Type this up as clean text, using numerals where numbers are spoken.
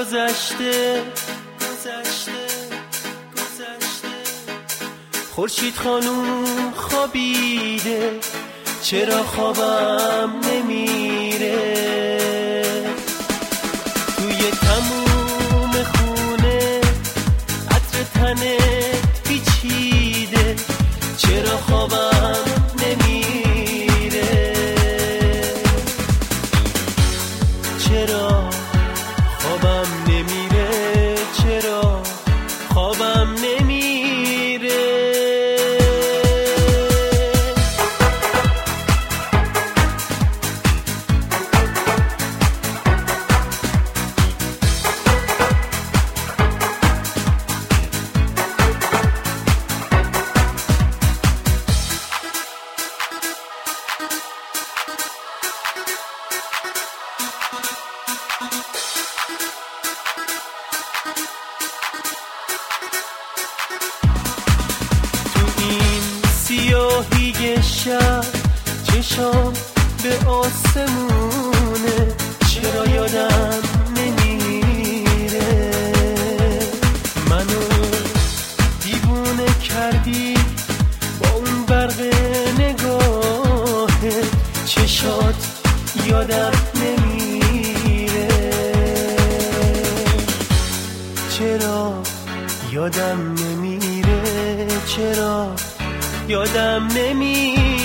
گذشته خورشید خانوم خوابیده، چرا خوابم نمیره؟ توی تموم خونه عطر تنت پیچیده، چرا خوابم نمیره؟ چرا خوابم نمیره؟ چرا خوابم نمیره؟ سیاهی شب چشام به آسمونه، چرا یادم نمیره؟ منو دیوونه کردی با اون برق نگاهه، چشات یادم نمیره. چرا یادم نمیره؟ چرا یادم نمیره؟